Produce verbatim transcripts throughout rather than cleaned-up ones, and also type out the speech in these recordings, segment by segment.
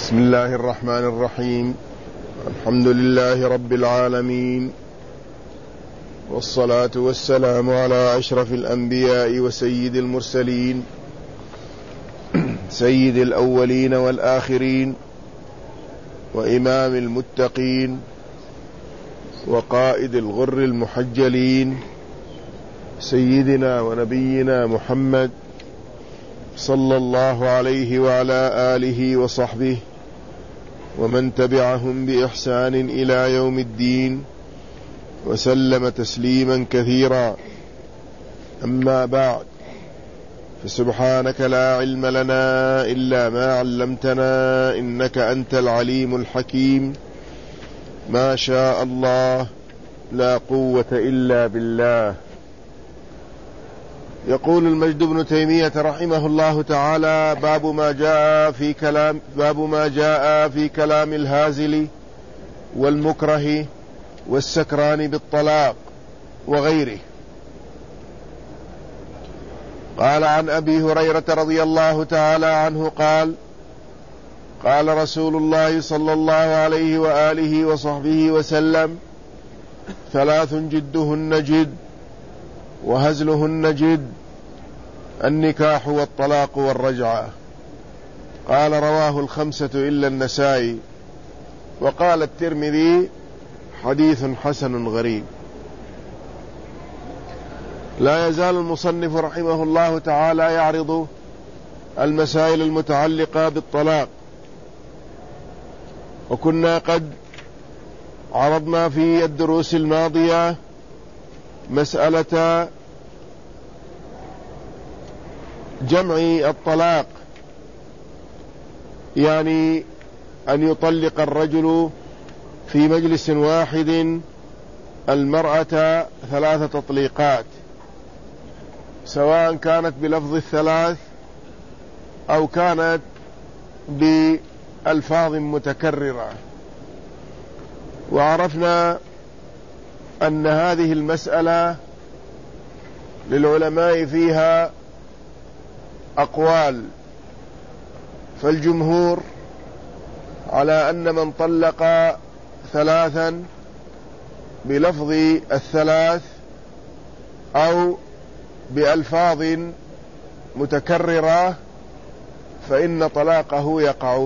بسم الله الرحمن الرحيم. الحمد لله رب العالمين، والصلاة والسلام على أشرف الأنبياء وسيد المرسلين، سيد الأولين والآخرين، وإمام المتقين، وقائد الغر المحجلين، سيدنا ونبينا محمد صلى الله عليه وعلى آله وصحبه ومن تبعهم بإحسان إلى يوم الدين، وسلم تسليما كثيرا. أما بعد، فسبحانك لا علم لنا إلا ما علمتنا إنك أنت العليم الحكيم. ما شاء الله، لا قوة إلا بالله. يقول المجد بن تيمية رحمه الله تعالى: باب ما جاء في كلام باب ما جاء في كلام الهازل والمكره والسكران بالطلاق وغيره. قال عن أبي هريرة رضي الله تعالى عنه قال: قال رسول الله صلى الله عليه وآله وصحبه وسلم: ثلاث جدهن جد وهزلهن جد: النكاح والطلاق والرجعة. قال: رواه الخمسة إلا النسائي. وقال الترمذي: حديث حسن غريب. لا يزال المصنف رحمه الله تعالى يعرض المسائل المتعلقة بالطلاق، وكنا قد عرضنا في الدروس الماضية مسألة جمع الطلاق، يعني أن يطلق الرجل في مجلس واحد المرأة ثلاث تطليقات، سواء كانت بلفظ الثلاث أو كانت بألفاظ متكررة. وعرفنا أن هذه المسألة للعلماء فيها أقوال، فالجمهور على أن من طلق ثلاثا بلفظ الثلاث أو بألفاظ متكررة فإن طلاقه يقع،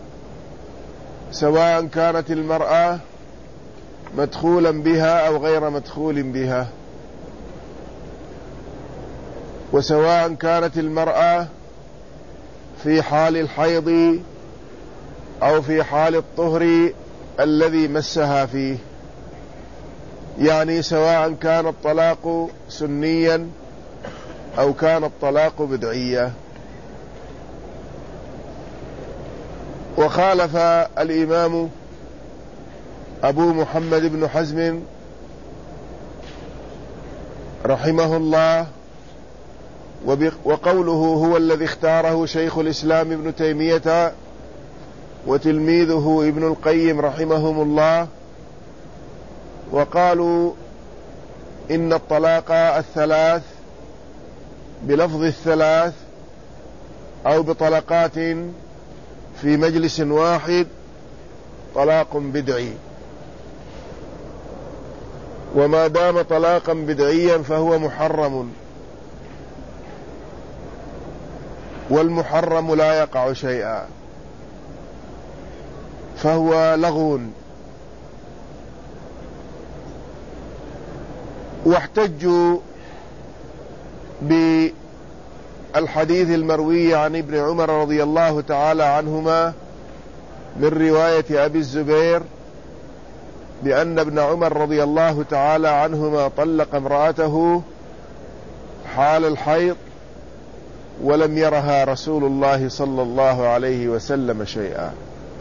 سواء كانت المرأة مدخولا بها أو غير مدخول بها، وسواء كانت المرأة في حال الحيض أو في حال الطهر الذي مسها فيه، يعني سواء كان الطلاق سنيا أو كان الطلاق بدعيا. وخالف الإمام أبو محمد بن حزم رحمه الله، وقوله هو الذي اختاره شيخ الإسلام ابن تيمية وتلميذه ابن القيم رحمهم الله، وقالوا إن الطلاق الثلاث بلفظ الثلاث أو بطلقات في مجلس واحد طلاق بدعي، وما دام طلاقا بدعيا فهو محرم، والمحرم لا يقع شيئا، فهو لغو. واحتجوا بالحديث المروي عن ابن عمر رضي الله تعالى عنهما من رواية أبي الزبير بأن ابن عمر رضي الله تعالى عنهما طلق امرأته حال الحيض ولم يرها رسول الله صلى الله عليه وسلم شيئا،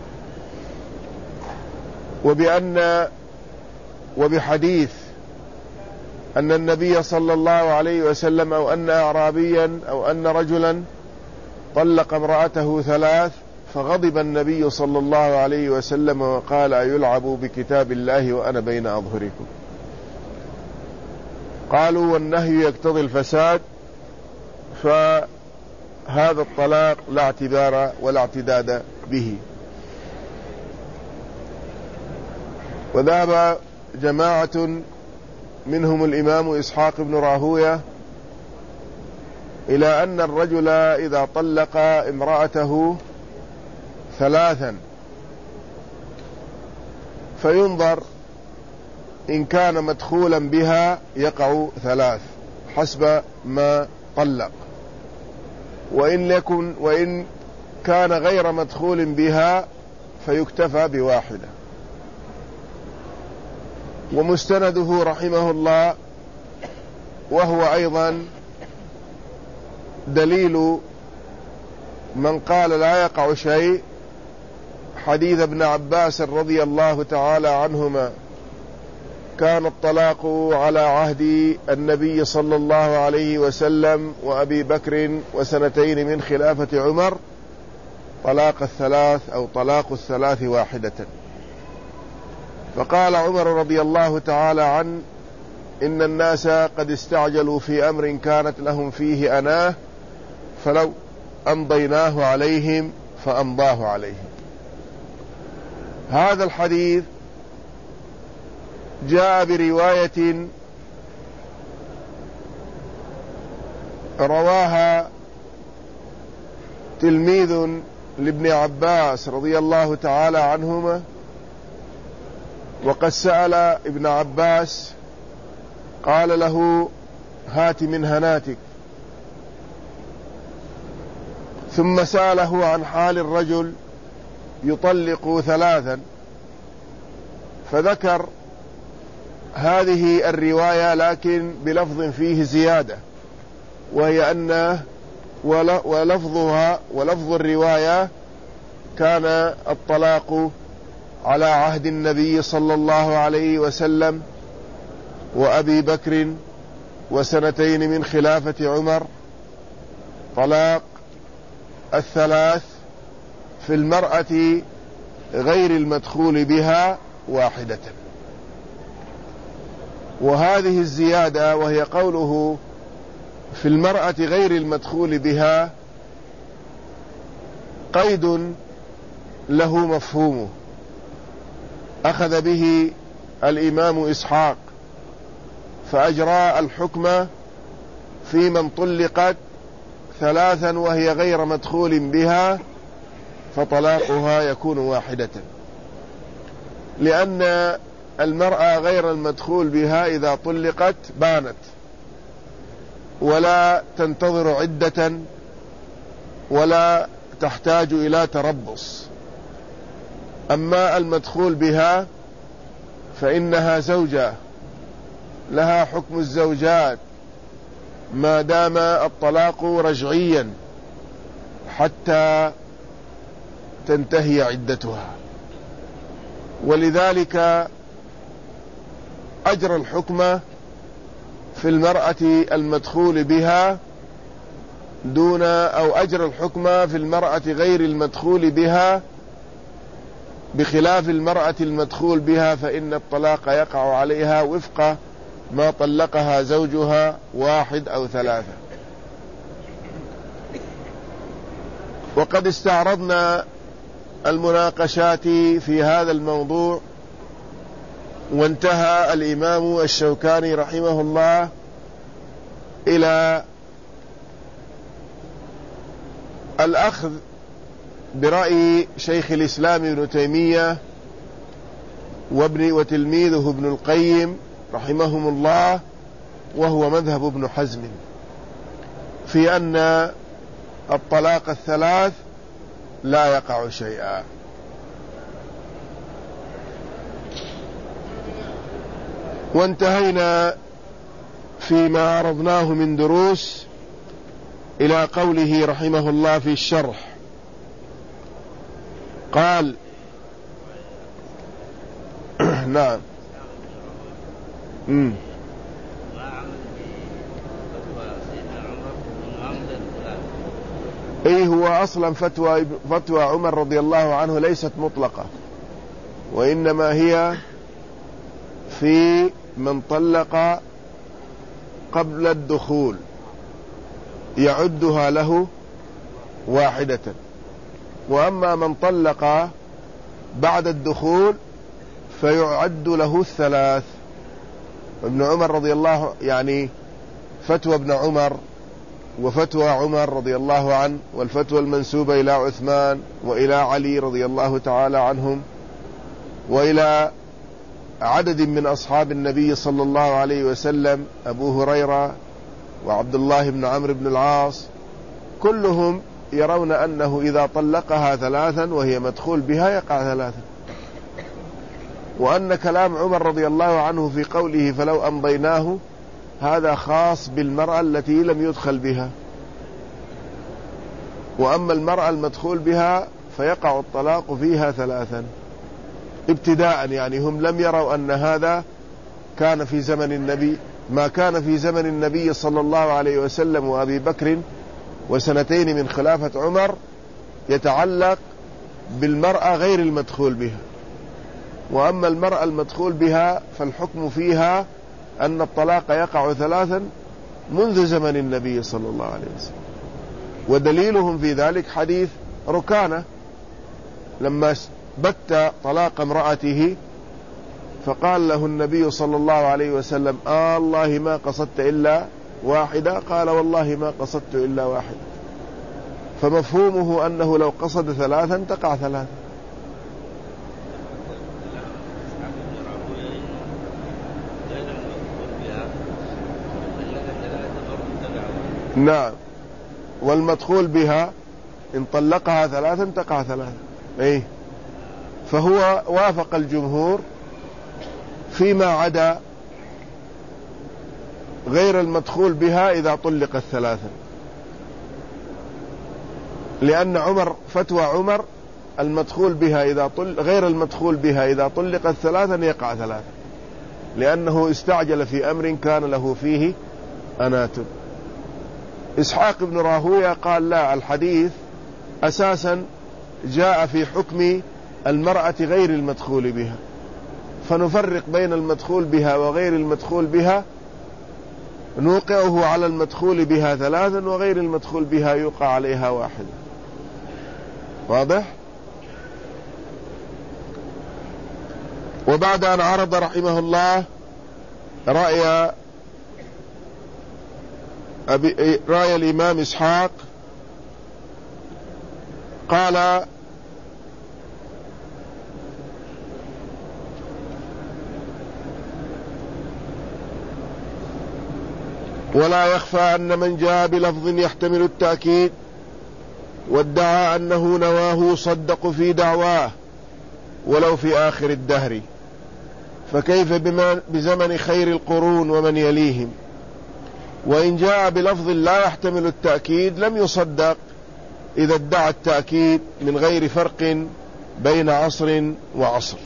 وبأن وبحديث أن النبي صلى الله عليه وسلم أو أن أعرابيا أو أن رجلا طلق امرأته ثلاث، فغضب النبي صلى الله عليه وسلم وقال: أيلعب بكتاب الله وأنا بين أظهركم. قالوا: والنهي يقتضي الفساد، ف هذا الطلاق لا اعتبار ولا اعتداد به. وذهب جماعة منهم الإمام إسحاق بن راهوية إلى أن الرجل إذا طلق امرأته ثلاثا فينظر إن كان مدخولا بها يقع ثلاث حسب ما طلق، وإن يكن وإن كان غير مدخول بها فيكتفى بواحدة. ومستنده رحمه الله وهو أيضا دليل من قال لا يقع شيء حديث ابن عباس رضي الله تعالى عنهما: كان الطلاق على عهد النبي صلى الله عليه وسلم وأبي بكر وسنتين من خلافة عمر طلاق الثلاث أو طلاق الثلاث واحدة. فقال عمر رضي الله تعالى عنه: إن الناس قد استعجلوا في أمر كانت لهم فيه أناه فلو أمضيناه عليهم فأمضاه عليهم. هذا الحديث جاء برواية رواها تلميذ لابن عباس رضي الله تعالى عنهما، وقد سأل ابن عباس قال له: هات من هناتك. ثم سأله عن حال الرجل يطلق ثلاثا، فذكر هذه الرواية لكن بلفظ فيه زيادة، وهي أن ولفظها ولفظ الرواية كان الطلاق على عهد النبي صلى الله عليه وسلم وأبي بكر وسنتين من خلافة عمر طلاق الثلاث في المرأة غير المدخول بها واحدة. وهذه الزيادة وهي قوله في المرأة غير المدخول بها قيد له مفهومه أخذ به الإمام إسحاق فأجرى الحكم في من طلقت ثلاثا وهي غير مدخول بها فطلاقها يكون واحدة، لأن المرأة غير المدخول بها إذا طلقت بانت ولا تنتظر عدة ولا تحتاج إلى تربص. أما المدخول بها فإنها زوجة لها حكم الزوجات ما دام الطلاق رجعيا حتى تنتهي عدتها، ولذلك أجرى الحكم في المرأة المدخول بها دون أو أجرى الحكم في المرأة غير المدخول بها بخلاف المرأة المدخول بها، فإن الطلاق يقع عليها وفق ما طلقها زوجها واحد أو ثلاثة. وقد استعرضنا المناقشات في هذا الموضوع، وانتهى الإمام الشوكاني رحمه الله إلى الأخذ برأي شيخ الإسلام ابن تيمية وابن وتلميذه ابن القيم رحمهم الله، وهو مذهب ابن حزم، في أن الطلاق الثلاث لا يقع شيئا. وانتهينا فيما عرضناه من دروس إلى قوله رحمه الله في الشرح، قال نعم امم اي هو اصلا فتوى فتوى عمر رضي الله عنه ليست مطلقة، وانما هي في من طلق قبل الدخول يعدها له واحدة، واما من طلق بعد الدخول فيعد له الثلاث. ابن عمر رضي الله يعني فتوى ابن عمر وفتوى عمر رضي الله عنه والفتوى المنسوبة إلى عثمان وإلى علي رضي الله تعالى عنهم وإلى عدد من أصحاب النبي صلى الله عليه وسلم، أبو هريرة وعبد الله بن عمرو بن العاص، كلهم يرون أنه إذا طلقها ثلاثا وهي مدخول بها يقع ثلاثا، وأن كلام عمر رضي الله عنه في قوله فلو أمضيناه هذا خاص بالمرأة التي لم يدخل بها، وأما المرأة المدخول بها فيقع الطلاق فيها ثلاثا ابتداء. يعني هم لم يروا أن هذا كان في زمن النبي، ما كان في زمن النبي صلى الله عليه وسلم وأبي بكر وسنتين من خلافة عمر يتعلق بالمرأة غير المدخول بها، وأما المرأة المدخول بها فالحكم فيها أن الطلاق يقع ثلاثا منذ زمن النبي صلى الله عليه وسلم. ودليلهم في ذلك حديث ركانة لما بت طلاق امرأته فقال له النبي صلى الله عليه وسلم آه الله ما قصدت إلا واحدة، قال والله ما قصدت إلا واحدة، فمفهومه أنه لو قصد ثلاثا تقع ثلاثا. نعم، والمدخول بها إن طلقها ثلاثا تقع ثلاثا. إيه، فهو وافق الجمهور فيما عدا غير المدخول بها إذا طلقت ثلاثا، لأن عمر فتوى عمر المدخول بها إذا طل غير المدخول بها إذا طلقت ثلاثا يقع ثلاثا، لأنه استعجل في أمر كان له فيه أنات. إسحاق بن راهوية قال لا، الحديث أساسا جاء في حكم المرأة غير المدخول بها، فنفرق بين المدخول بها وغير المدخول بها، نوقعه على المدخول بها ثلاثا وغير المدخول بها يوقع عليها واحدا. واضح؟ وبعد أن عرض رحمه الله رأي أبي رأي الإمام إسحاق قال ولا يخفى أن من جاء بلفظ يحتمل التأكيد وادعى أنه نواه صدق في دعواه ولو في آخر الدهر، فكيف بزمن خير القرون ومن يليهم؟ وإن جاء بلفظ لا يحتمل التأكيد لم يصدق إذا ادعى التأكيد من غير فرق بين عصر وعصر.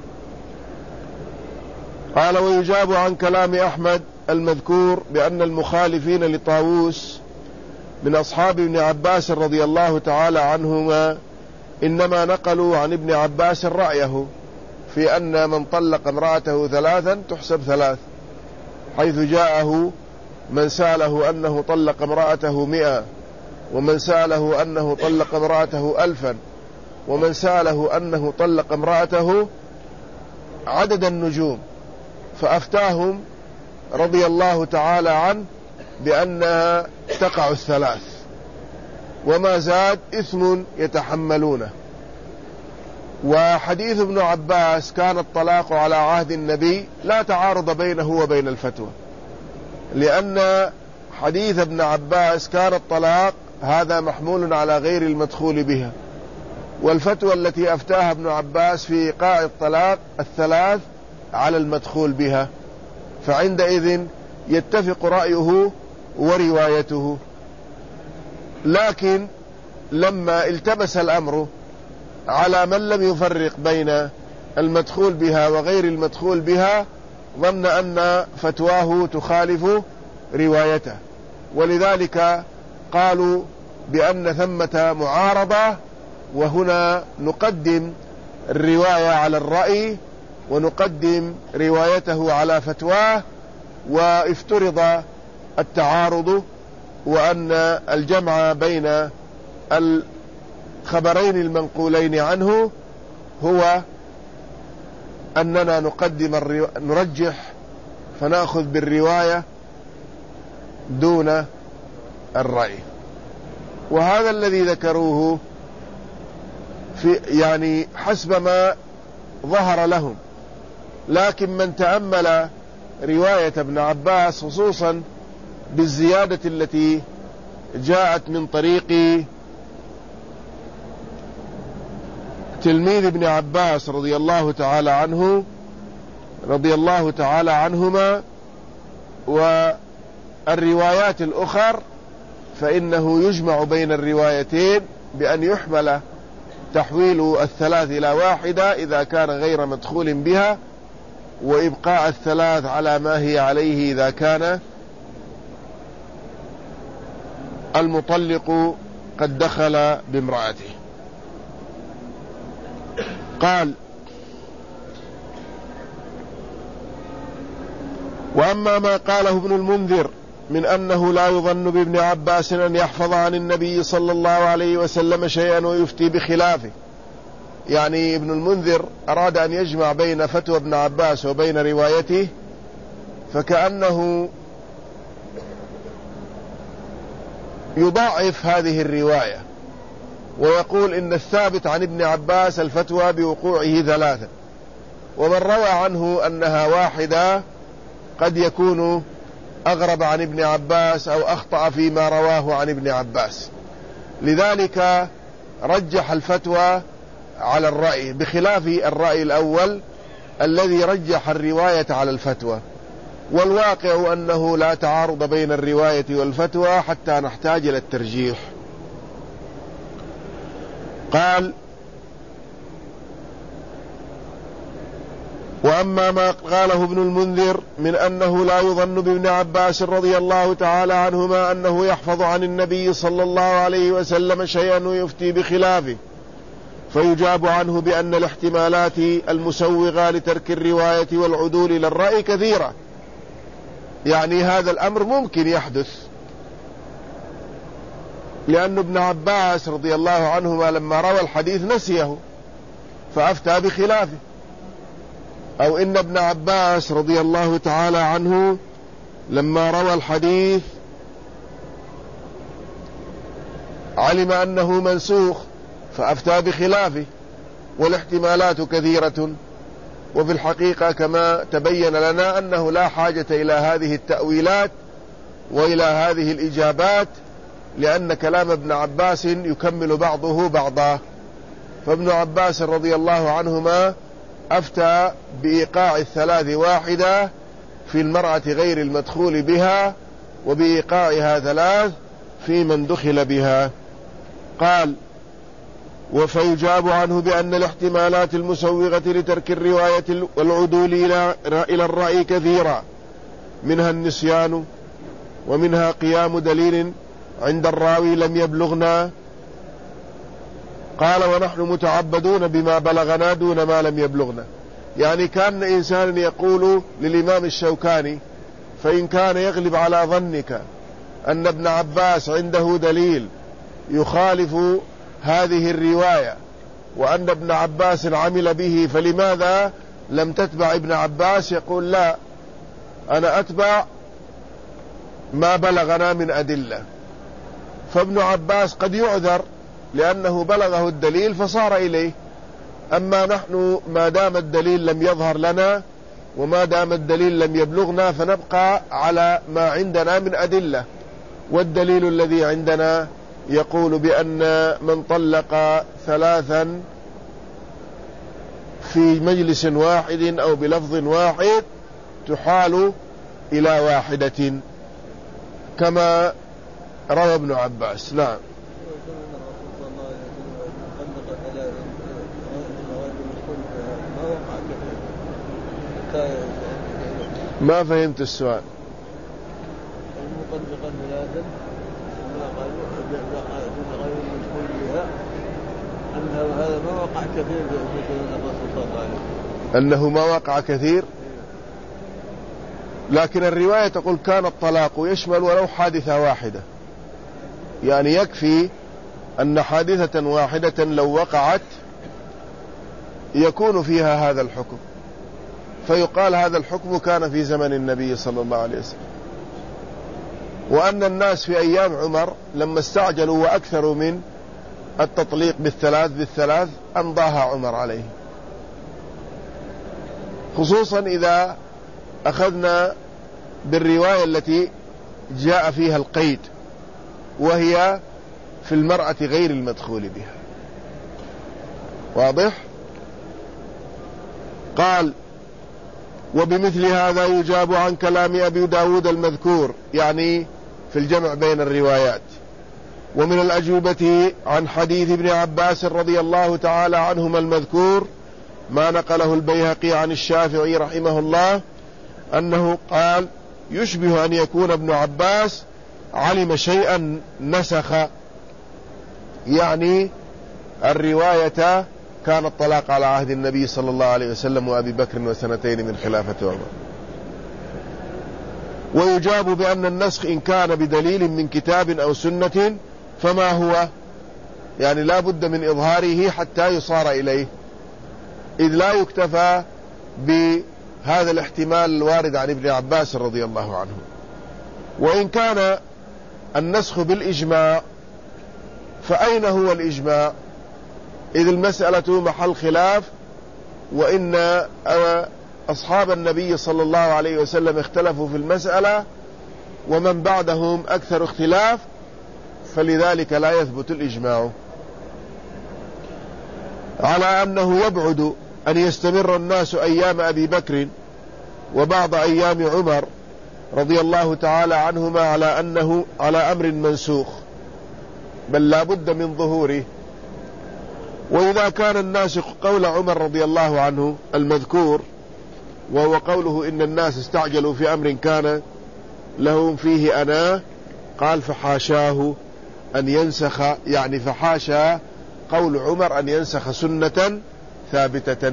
قال ويجاب عن كلام أحمد المذكور بأن المخالفين لطاووس من أصحاب ابن عباس رضي الله تعالى عنهما إنما نقلوا عن ابن عباس رأيه في أن من طلق امرأته ثلاثا تحسب ثلاث، حيث جاءه من سأله أنه طلق امرأته مئة، ومن سأله أنه طلق امرأته ألفا، ومن سأله أنه طلق امرأته عدد النجوم، فأفتاهم رضي الله تعالى عنه بأنها تقع الثلاث، وما زاد إثم يتحملونه. وحديث ابن عباس كان الطلاق على عهد النبي لا تعارض بينه وبين الفتوى، لأن حديث ابن عباس كان الطلاق هذا محمول على غير المدخول بها، والفتوى التي أفتاها ابن عباس في إيقاع الطلاق الثلاث على المدخول بها، فعندئذ يتفق رأيه وروايته. لكن لما التبس الأمر على من لم يفرق بين المدخول بها وغير المدخول بها ظن أن فتواه تخالف روايته، ولذلك قالوا بأن ثمة معارضة، وهنا نقدم الرواية على الرأي ونقدم روايته على فتواه، وافترض التعارض وأن الجمع بين الخبرين المنقولين عنه هو أننا نقدم الرو... نرجح فنأخذ بالرواية دون الرأي. وهذا الذي ذكروه في يعني حسب ما ظهر لهم. لكن من تأمل رواية ابن عباس خصوصا بالزيادة التي جاءت من طريق تلميذ ابن عباس رضي الله تعالى عنه رضي الله تعالى عنهما والروايات الأخر، فإنه يجمع بين الروايتين بأن يحمل تحويل الثلاث إلى واحدة إذا كان غير مدخول بها، وإبقاء الثلاث على ما هي عليه إذا كان المطلق قد دخل بامرأته. قال: وأما ما قاله ابن المنذر من أنه لا يظن بابن عباس أن يحفظ عن النبي صلى الله عليه وسلم شيئا ويفتي بخلافه، يعني ابن المنذر أراد أن يجمع بين فتوى ابن عباس وبين روايته، فكأنه يضاعف هذه الرواية ويقول إن الثابت عن ابن عباس الفتوى بوقوعه ثلاثة، ومن روى عنه أنها واحدة قد يكون أغرب عن ابن عباس أو أخطأ فيما رواه عن ابن عباس. لذلك رجح الفتوى على الرأي، بخلاف الرأي الأول الذي رجح الرواية على الفتوى. والواقع أنه لا تعارض بين الرواية والفتوى حتى نحتاج إلى الترجيح. قال: وأما ما قاله ابن المنذر من أنه لا يظن بابن عباس رضي الله تعالى عنهما أنه يحفظ عن النبي صلى الله عليه وسلم شيئا ويفتي بخلافه، فيجاب عنه بأن الاحتمالات المسوغة لترك الرواية والعدول إلى الرأي كثيرة. يعني هذا الأمر ممكن يحدث، لأن ابن عباس رضي الله عنهما لما روى الحديث نسيه فأفتى بخلافه، أو إن ابن عباس رضي الله تعالى عنه لما روى الحديث علم أنه منسوخ فأفتى بخلافه. والاحتمالات كثيرة، وفي الحقيقة كما تبين لنا أنه لا حاجة إلى هذه التأويلات وإلى هذه الإجابات، لأن كلام ابن عباس يكمل بعضه بعضا. فابن عباس رضي الله عنهما أفتى بإيقاع الثلاث واحدة في المرأة غير المدخول بها، وبإيقاعها ثلاث في من دخل بها. قال: وفيجاب عنه بأن الاحتمالات المسوغة لترك الرواية والعدول إلى الرأي كثيرة، منها النسيان، ومنها قيام دليل عند الراوي لم يبلغنا. قال: ونحن متعبدون بما بلغنا دون ما لم يبلغنا. يعني كان إنسان يقول للإمام الشوكاني: فإن كان يغلب على ظنك أن ابن عباس عنده دليل يخالف هذه الرواية وأن ابن عباس عمل به، فلماذا لم تتبع ابن عباس؟ يقول: لا، أنا أتبع ما بلغنا من أدلة. فابن عباس قد يعذر لأنه بلغه الدليل فصار إليه، أما نحن ما دام الدليل لم يظهر لنا وما دام الدليل لم يبلغنا فنبقى على ما عندنا من أدلة. والدليل الذي عندنا يقول بأن من طلق ثلاثا في مجلس واحد أو بلفظ واحد تحال إلى واحدة كما روى ابن عباس. نعم. ما فهمت السؤال. المطلقا ثلاثا ما قالوا غير المدخول بها أن هذا ما وقع كثير في الرسول صلى الله عليه وسلم، أنه ما وقع كثير، لكن الرواية تقول كان الطلاق يشمل ولو حادثة واحدة. يعني يكفي أن حادثة واحدة لو وقعت يكون فيها هذا الحكم. فيقال هذا الحكم كان في زمن النبي صلى الله عليه وسلم. وأن الناس في أيام عمر لما استعجلوا وأكثروا من التطليق بالثلاث بالثلاث أمضاها عمر عليه، خصوصا إذا أخذنا بالرواية التي جاء فيها القيد، وهي في المرأة غير المدخول بها. واضح؟ قال: وبمثل هذا يجاب عن كلام أبي داود المذكور، يعني في الجمع بين الروايات. ومن الأجوبة عن حديث ابن عباس رضي الله تعالى عنهما المذكور ما نقله البيهقي عن الشافعي رحمه الله أنه قال: يشبه أن يكون ابن عباس علم شيئا نسخ، يعني الرواية كان الطلاق على عهد النبي صلى الله عليه وسلم وأبي بكر وسنتين من خلافة عمر. ويجاب بأن النسخ إن كان بدليل من كتاب أو سنة فما هو، يعني لا بد من إظهاره حتى يصار إليه، إذ لا يكتفى بهذا الاحتمال الوارد عن ابن عباس رضي الله عنه. وإن كان النسخ بالإجماع فأين هو الإجماع؟ إذ المسألة محل خلاف، وإن أصحاب النبي صلى الله عليه وسلم اختلفوا في المسألة ومن بعدهم أكثر اختلاف، فلذلك لا يثبت الإجماع على أنه يبعد أن يستمر الناس أيام أبي بكر وبعض أيام عمر رضي الله تعالى عنهما على أنه على أمر منسوخ، بل لا بد من ظهوره. وإذا كان الناسخ قول عمر رضي الله عنه المذكور، وهو قوله إن الناس استعجلوا في أمر كان لهم فيه أنا، قال: فحاشاه أن ينسخ، يعني فحاشا قول عمر أن ينسخ سنة ثابتة،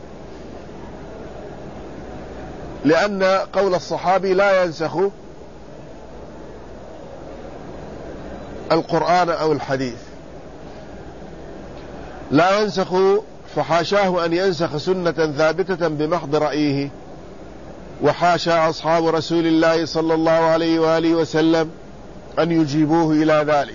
لأن قول الصحابي لا ينسخ القرآن أو الحديث، لا ينسخ، فحاشاه أن ينسخ سنة ثابتة بمحض رأيه. وحاشا أصحاب رسول الله صلى الله عليه وآله وسلم أن يجيبوه إلى ذلك.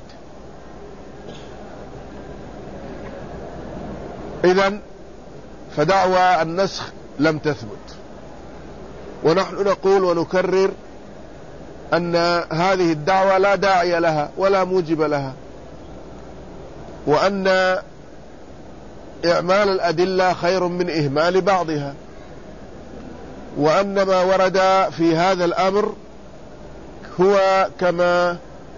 إذن فدعوى النسخ لم تثبت، ونحن نقول ونكرر أن هذه الدعوة لا داعي لها ولا موجب لها، وأن إعمال الأدلة خير من إهمال بعضها، وأن ما ورد في هذا الأمر هو كما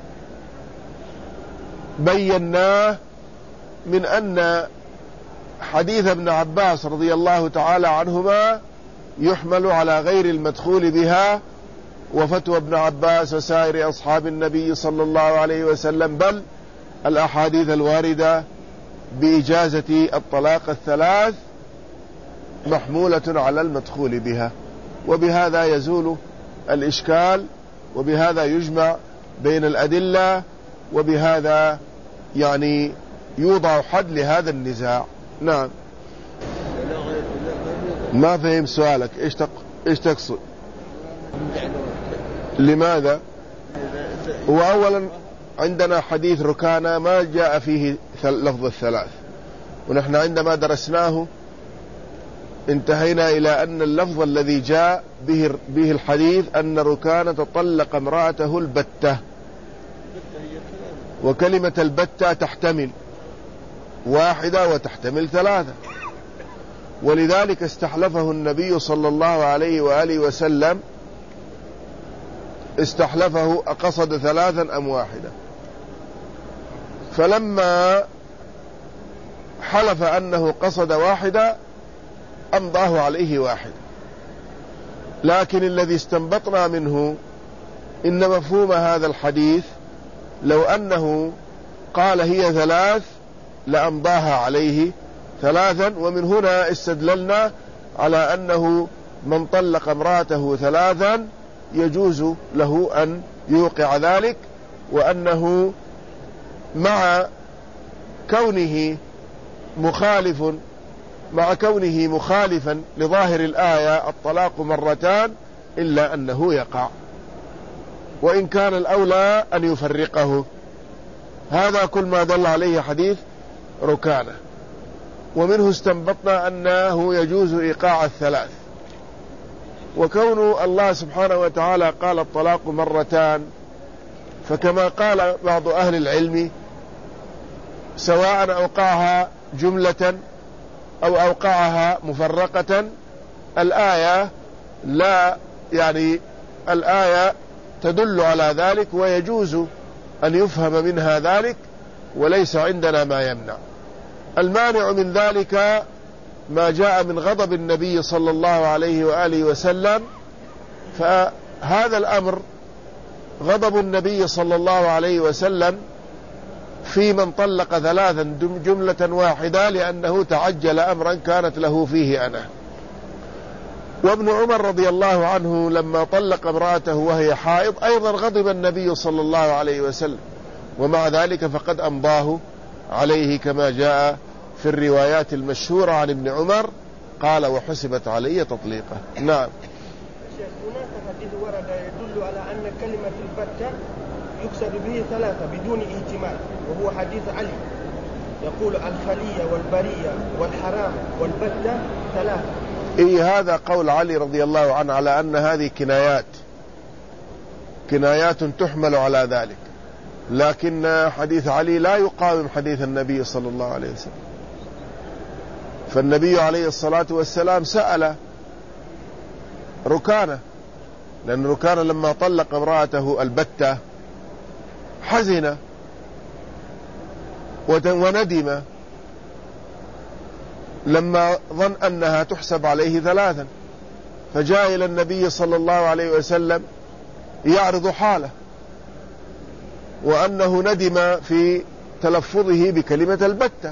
بيناه من أن حديث ابن عباس رضي الله تعالى عنهما يحمل على غير المدخول بها، وفتوى ابن عباس وسائر أصحاب النبي صلى الله عليه وسلم، بل الأحاديث الواردة بإجازة الطلاق الثلاث محمولة على المدخول بها. وبهذا يزول الإشكال، وبهذا يجمع بين الأدلة، وبهذا يعني يوضع حد لهذا النزاع. نعم. ما فهم سؤالك، إيش تق... إيش تقصد؟ لماذا؟ وأولا عندنا حديث ركانة ما جاء فيه لفظ الثلاث، ونحن عندما درسناه انتهينا إلى أن اللفظ الذي جاء به, به الحديث أن ركانة طلق امرأته البتة، وكلمة البتة تحتمل واحدة وتحتمل ثلاثة، ولذلك استحلفه النبي صلى الله عليه وآله وسلم، استحلفه أقصد ثلاثا أم واحدة، فلما حلف أنه قصد واحدة أمضاه عليه واحد. لكن الذي استنبطنا منه إن مفهوم هذا الحديث لو أنه قال هي ثلاث لأمضاها عليه ثلاثا، ومن هنا استدللنا على أنه من طلق امرأته ثلاثا يجوز له أن يوقع ذلك، وأنه مع كونه مخالف مع كونه مخالفا لظاهر الآية الطلاق مرتان إلا أنه يقع، وإن كان الأولى أن يفرقه. هذا كل ما دل عليه حديث ركانة. ومنه استنبطنا أنه يجوز إيقاع الثلاث، وكون الله سبحانه وتعالى قال الطلاق مرتان، فكما قال بعض أهل العلم سواء أوقعها جملة أو أوقعها مفرقة، الآية لا يعني الآية تدل على ذلك، ويجوز أن يفهم منها ذلك، وليس عندنا ما يمنع. المانع من ذلك ما جاء من غضب النبي صلى الله عليه وآله وسلم، فهذا الأمر غضب النبي صلى الله عليه وسلم في من طلق ثلاثا جملة واحدة، لأنه تعجل أمرا كانت له فيه أنا. وابن عمر رضي الله عنه لما طلق امرأته وهي حائض أيضا غضب النبي صلى الله عليه وسلم، ومع ذلك فقد أمضاه عليه كما جاء في الروايات المشهورة عن ابن عمر قال وحسبت علي تطليقه. نعم. هناك حديث ورد يدل على أن كلمة البتة يقصد به ثلاثة بدون احتمال، وهو حديث علي يقول الخلية والبرية والحرام والبتة ثلاثة. إيه هذا قول علي رضي الله عنه على أن هذه كنايات كنايات تحمل على ذلك، لكن حديث علي لا يقاوم حديث النبي صلى الله عليه وسلم. فالنبي عليه الصلاة والسلام سأل ركانة، لأن ركانة لما طلق امرأته البتة حزن وندم لما ظن أنها تحسب عليه ثلاثا، فجاء إلى النبي صلى الله عليه وسلم يعرض حاله، وأنه ندم في تلفظه بكلمة البتة.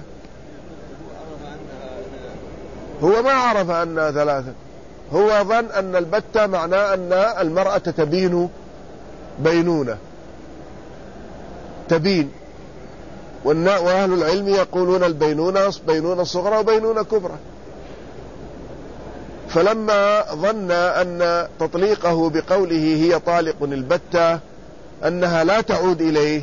هو ما عرف أنها ثلاثا، هو ظن أن البتة معناه أن المرأة تبين بينونة تبين، وأهل العلم يقولون البينونة بينونة صغرى وبينونة كبرى. فلما ظن أن تطليقه بقوله هي طالق البتة أنها لا تعود إليه،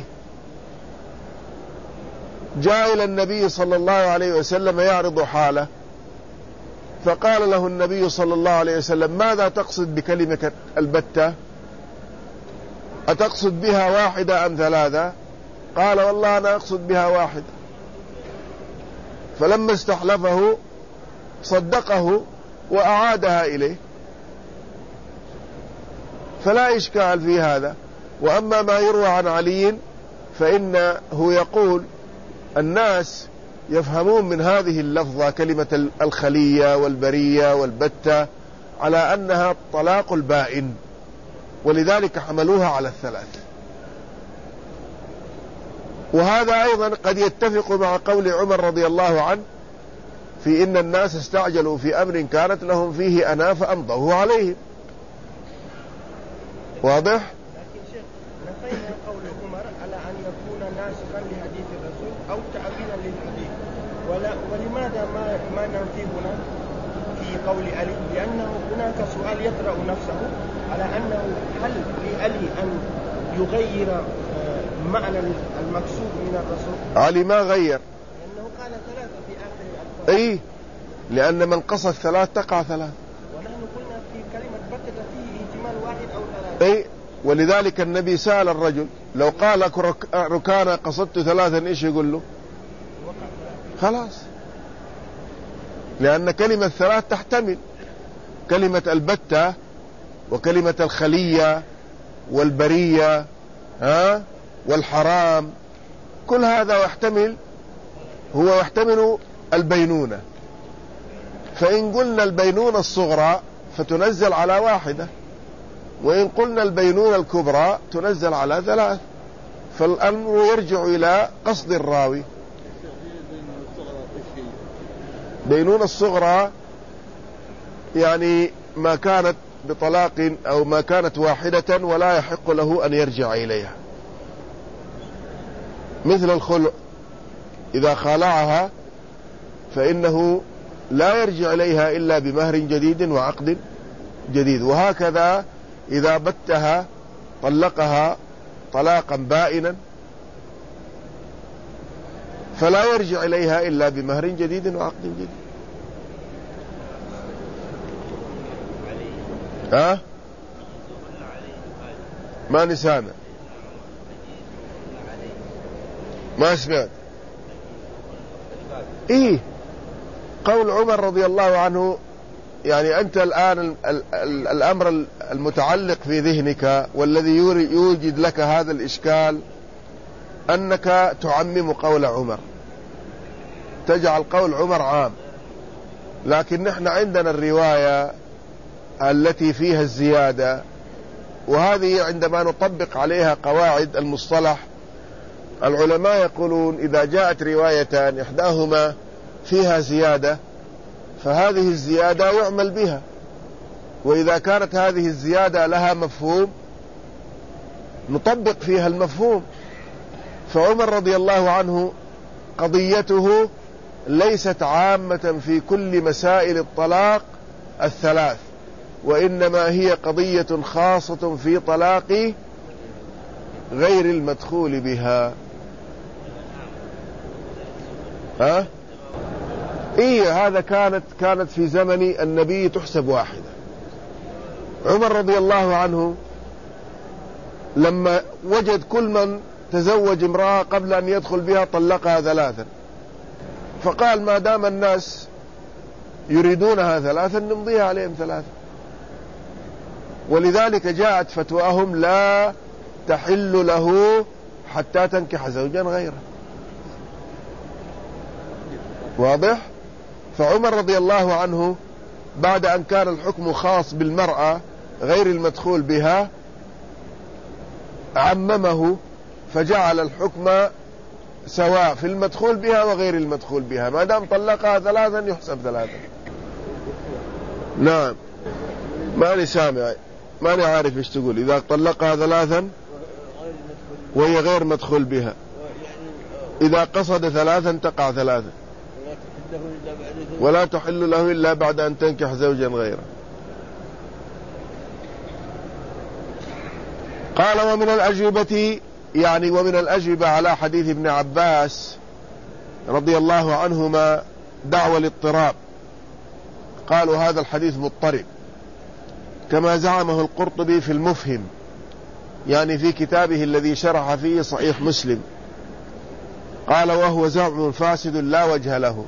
جاء إلى النبي صلى الله عليه وسلم يعرض حاله، فقال له النبي صلى الله عليه وسلم ماذا تقصد بكلمة البتة؟ أتقصد بها واحدة أم ثلاثة؟ قال والله أنا أقصد بها واحدة. فلما استحلفه صدقه وأعادها إليه، فلا إشكال في هذا. وأما ما يروى عن علي فإنه يقول الناس يفهمون من هذه اللفظة كلمة الخلية والبرية والبتة على أنها طلاق البائن، ولذلك حملوها على الثلاث. وهذا أيضا قد يتفق مع قول عمر رضي الله عنه في إن الناس استعجلوا في أمر كانت لهم فيه أنا فأمضوه عليهم. واضح؟ لكن شيخ نفينا قول عمر على أن يكون ناسخا لحديث الرسول أو تعبيرا للحديث، ولا ولماذا ما ما ننفي هنا في قول علي؟ لأنه هناك سؤال يطرأ نفسه على أنه هل لعلي أن يغير معنى المقصود من الرسول؟ علي ما غير، لأنه قال ثلاثة في آخر الألفاظ. أي لأن من قصد ثلاث تقع ثلاث، ونحن قلنا في كلمة بتة فيه احتمال واحد أو ثلاثة. أي ولذلك النبي سأل الرجل لو قال لك ركانا قصدت ثلاثا إيش يقول له؟ خلاص، لأن كلمة ثلاث تحتمل كلمة البتة وكلمة الخلية والبرية ها والحرام، كل هذا يحتمل هو يحتمل البينونة. فإن قلنا البينونة الصغرى فتنزل على واحدة، وإن قلنا البينونة الكبرى تنزل على ثلاث، فالأمر يرجع إلى قصد الراوي. بينونة الصغرى يعني ما كانت بطلاق أو ما كانت واحدة ولا يحق له أن يرجع إليها، مثل الخلع إذا خالعها فإنه لا يرجع إليها إلا بمهر جديد وعقد جديد. وهكذا إذا بتها طلقها طلاقا بائنا فلا يرجع إليها إلا بمهر جديد وعقد جديد. ها؟ ما نسامع، ما سمعت. إيه قول عمر رضي الله عنه، يعني أنت الآن ال ال ال الأمر المتعلق في ذهنك والذي يوجد لك هذا الإشكال أنك تعمم قول عمر، تجعل قول عمر عام، لكن نحن عندنا الرواية التي فيها الزيادة، وهذه عندما نطبق عليها قواعد المصطلح العلماء يقولون إذا جاءت روايتان إحداهما فيها زيادة فهذه الزيادة يعمل بها، وإذا كانت هذه الزيادة لها مفهوم نطبق فيها المفهوم. فعمر رضي الله عنه قضيته ليست عامة في كل مسائل الطلاق الثلاث، وإنما هي قضية خاصة في طلاق غير المدخول بها. ها؟ إيه هذا كانت كانت في زمن النبي تحسب واحدة. عمر رضي الله عنه لما وجد كل من تزوج امرأة قبل أن يدخل بها طلقها ثلاثا، فقال ما دام الناس يريدونها ثلاثا نمضيها عليهم ثلاثا، ولذلك جاءت فتواهم لا تحل له حتى تنكح زوجا غيره. واضح؟ فعمر رضي الله عنه بعد أن كان الحكم خاص بالمرأة غير المدخول بها عممه فجعل الحكم سواء في المدخول بها وغير المدخول بها، ما دام طلقها ثلاثا يحسب ثلاثا. نعم ماني سامع، ماني عارف ايش تقول. إذا طلقها ثلاثا وهي غير مدخول بها، إذا قصد ثلاثا تقع ثلاثا، ولا تحل له إلا بعد أن تنكح زوجا غيره. قال ومن الأجوبة، يعني ومن الأجوبة على حديث ابن عباس رضي الله عنهما دعوى الاضطراب، قالوا هذا الحديث مضطرب كما زعمه القرطبي في المفهم، يعني في كتابه الذي شرح فيه صحيح مسلم، قال وهو زعم فاسد لا وجه له.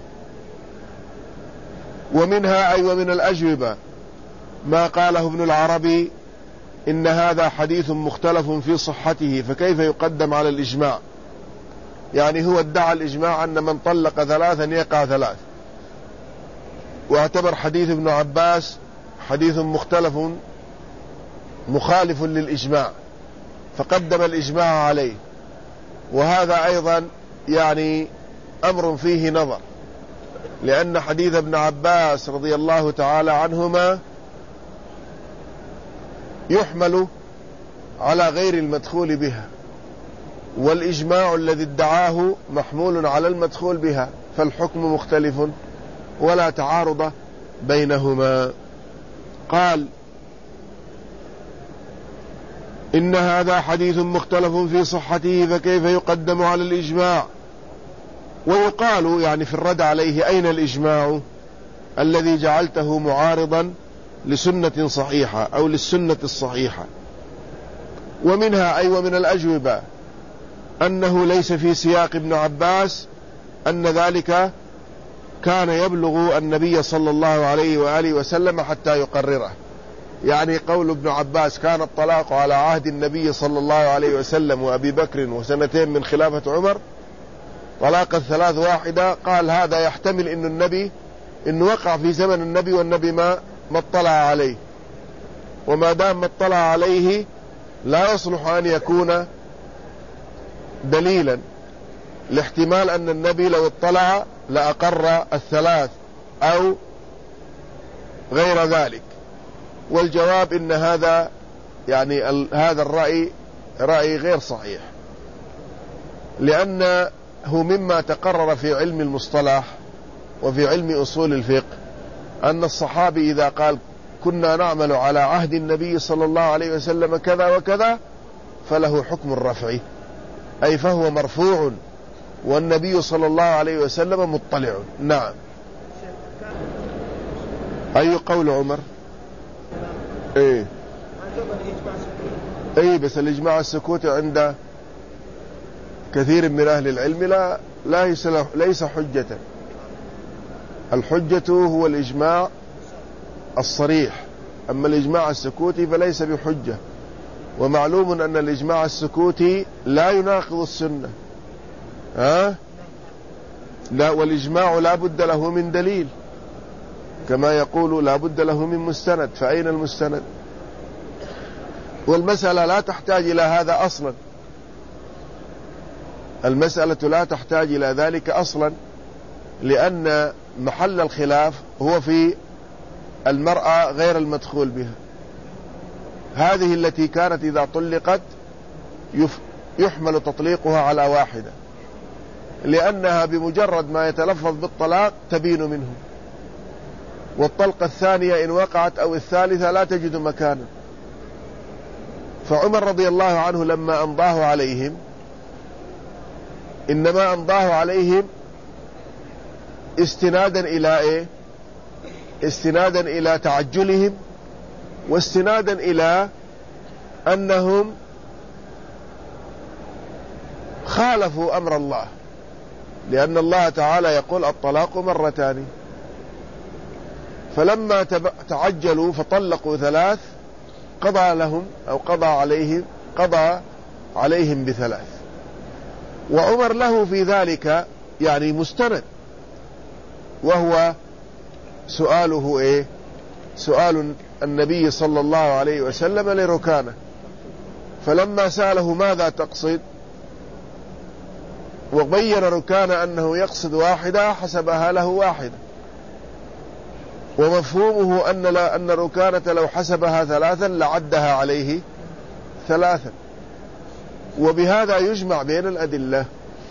ومنها أي ومن الأجوبة ما قاله ابن العربي إن هذا حديث مختلف في صحته فكيف يقدم على الإجماع، يعني هو ادعى الإجماع أن من طلق ثلاثا يقع ثلاث، واعتبر حديث ابن عباس حديث مختلف مخالف للإجماع فقدم الإجماع عليه. وهذا أيضا يعني أمر فيه نظر، لأن حديث ابن عباس رضي الله تعالى عنهما يحمل على غير المدخول بها، والإجماع الذي ادعاه محمول على المدخول بها، فالحكم مختلف ولا تعارض بينهما. قال إن هذا حديث مختلف في صحته فكيف يقدم على الإجماع. ويقال يعني في الرد عليه أين الإجماع الذي جعلته معارضا لسنة صحيحة أو للسنة الصحيحة. ومنها أي ومن الأجوبة أنه ليس في سياق ابن عباس أن ذلك كان يبلغ النبي صلى الله عليه وآله وسلم حتى يقرره، يعني قول ابن عباس كان الطلاق على عهد النبي صلى الله عليه وسلم وأبي بكر وسنتين من خلافة عمر طلاق الثلاث واحدة، قال هذا يحتمل إن النبي إنه وقع في زمن النبي والنبي ما ما اطلع عليه، وما دام ما اطلع عليه لا يصلح أن يكون دليلا لاحتمال أن النبي لو اطلع لأقر الثلاث أو غير ذلك. والجواب إن هذا يعني هذا الرأي رأي غير صحيح، لأنه مما تقرر في علم المصطلح وفي علم أصول الفقه أن الصحابي إذا قال كنا نعمل على عهد النبي صلى الله عليه وسلم كذا وكذا فله حكم الرفع، أي فهو مرفوع والنبي صلى الله عليه وسلم مطلع. نعم. أي قول عمر؟ إيه أي بس الإجماع السكوت عند كثير من أهل العلم لا ليس ليس حجة. الحجة هو الإجماع الصريح، أما الإجماع السكوتي فليس بحجة. ومعلوم أن الإجماع السكوتي لا يناقض السنة، ها؟ لا، والإجماع لا بد له من دليل، كما يقول لا بد له من مستند، فأين المستند؟ والمسألة لا تحتاج إلى هذا أصلا، المسألة لا تحتاج إلى ذلك أصلا، لأن محل الخلاف هو في المرأة غير المدخول بها، هذه التي كانت إذا طلقت يحمل تطليقها على واحدة، لأنها بمجرد ما يتلفظ بالطلاق تبين منه، والطلقة الثانية إن وقعت أو الثالثة لا تجد مكانا. فعمر رضي الله عنه لما أمضاه عليهم إنما أمضاه عليهم استنادا إلى إيه؟ استنادا إلى تعجلهم، واستنادا إلى أنهم خالفوا أمر الله، لأن الله تعالى يقول الطلاق مرتان، فلما تعجلوا فطلقوا ثلاث قضى لهم أو قضى عليهم قضى عليهم بثلاث. وعمر له في ذلك يعني مستند، وهو سؤاله إيه؟ سؤال النبي صلى الله عليه وسلم لركانة، فلما سأله ماذا تقصد وبين ركانة أنه يقصد واحدة حسبها له واحدة، ومفهومه أن, لا أن ركانة لو حسبها ثلاثا لعدها عليه ثلاثا، وبهذا يجمع بين الأدلة.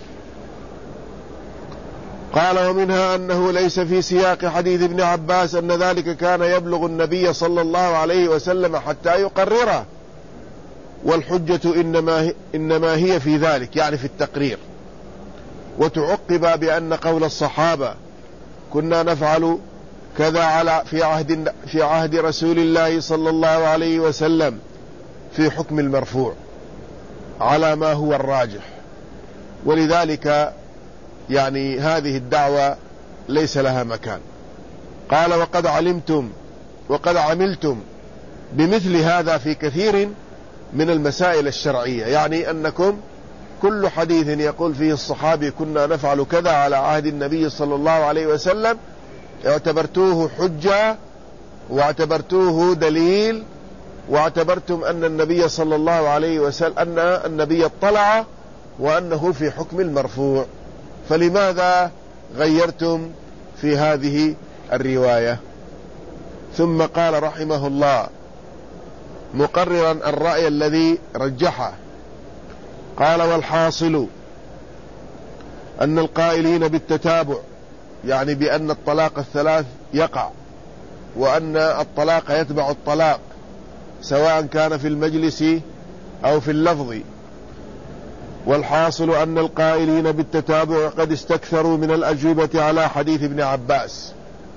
قال ومنها أنه ليس في سياق حديث ابن عباس أن ذلك كان يبلغ النبي صلى الله عليه وسلم حتى يقرره، والحجة إنما, إنما هي في ذلك يعني في التقرير. وتعقب بأن قول الصحابة كنا نفعل كذا على في عهد, في عهد رسول الله صلى الله عليه وسلم في حكم المرفوع على ما هو الراجح، ولذلك يعني هذه الدعوة ليس لها مكان. قال وقد علمتم وقد عملتم بمثل هذا في كثير من المسائل الشرعية، يعني أنكم كل حديث يقول فيه الصحابي كنا نفعل كذا على عهد النبي صلى الله عليه وسلم اعتبرتوه حجة واعتبرتوه دليل، واعتبرتم أن النبي صلى الله عليه وسلم أن النبي اطلع وأنه في حكم المرفوع، فلماذا غيرتم في هذه الرواية؟ ثم قال رحمه الله مقررا الرأي الذي رجحه، قال والحاصل أن القائلين بالتتابع يعني بأن الطلاق الثلاث يقع، وأن الطلاق يتبع الطلاق سواء كان في المجلس أو في اللفظ. والحاصل أن القائلين بالتتابع قد استكثروا من الأجوبة على حديث ابن عباس،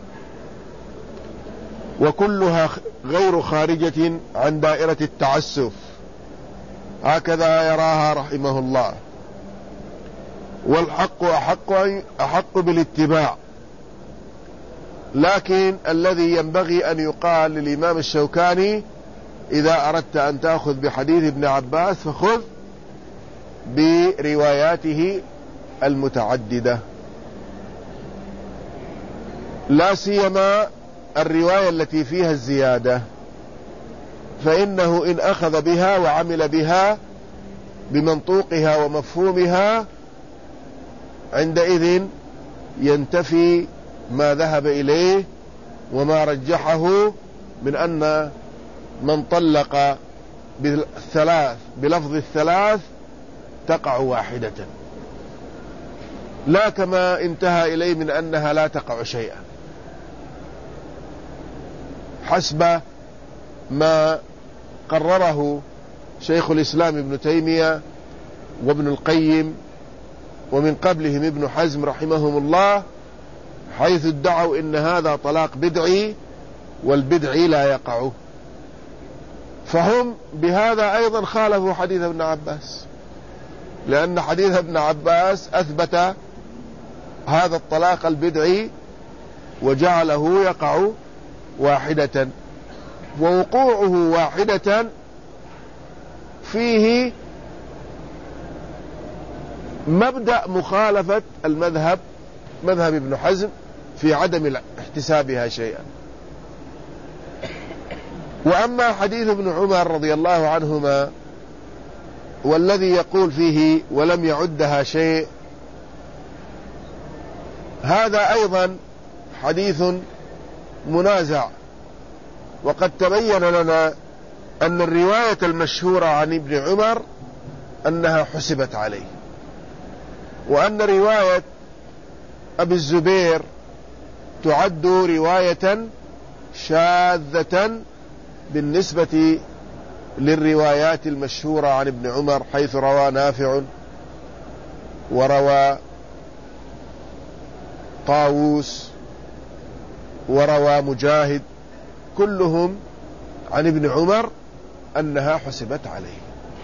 وكلها غير خارجة عن دائرة التعسف، هكذا يراها رحمه الله. والحق أحق, أحق بالاتباع، لكن الذي ينبغي أن يقال للإمام الشوكاني إذا أردت أن تأخذ بحديث ابن عباس فخذ برواياته المتعددة، لا سيما الرواية التي فيها الزيادة، فإنه إن أخذ بها وعمل بها بمنطوقها ومفهومها عندئذ ينتفي ما ذهب إليه وما رجحه من أن من طلق بالثلاث بلفظ الثلاث تقع واحدة. لا كما انتهى إليه من أنها لا تقع شيئا، حسب ما قرره شيخ الإسلام ابن تيمية وابن القيم ومن قبلهم ابن حزم رحمهم الله، حيث ادعوا إن هذا طلاق بدعي والبدعي لا يقع. فهم بهذا أيضا خالفوا حديث ابن عباس، لأن حديث ابن عباس أثبت هذا الطلاق البدعي وجعله يقع واحدة، ووقوعه واحدة فيه مبدأ مخالفة المذهب مذهب ابن حزم في عدم احتسابها شيئا. وأما حديث ابن عمر رضي الله عنهما والذي يقول فيه ولم يعدها شيء، هذا أيضا حديث منازع، وقد تبين لنا أن الرواية المشهورة عن ابن عمر أنها حسبت عليه، وأن رواية أبي الزبير تعد رواية شاذة بالنسبة للروايات المشهورة عن ابن عمر، حيث روى نافع وروى طاووس وروى مجاهد، كلهم عن ابن عمر أنها حسبت عليه.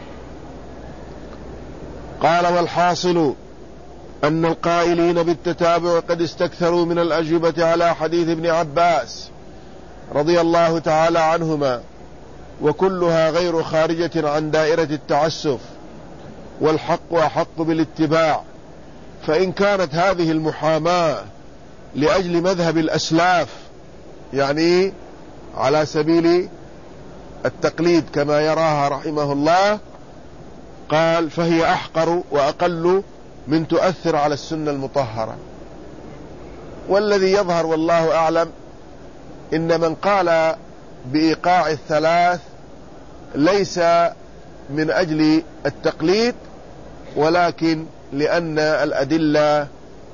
قال: والحاصل أن القائلين بالتتابع قد استكثروا من الأجوبة على حديث ابن عباس رضي الله تعالى عنهما، وكلها غير خارجة عن دائرة التعسف، والحق أحق بالاتباع. فإن كانت هذه المحاماة لأجل مذهب الأسلاف، يعني على سبيل التقليد كما يراها رحمه الله، قال: فهي أحقر وأقل من تؤثر على السنة المطهرة. والذي يظهر والله أعلم إن من قال بإيقاع الثلاث ليس من أجل التقليد، ولكن لأن الأدلة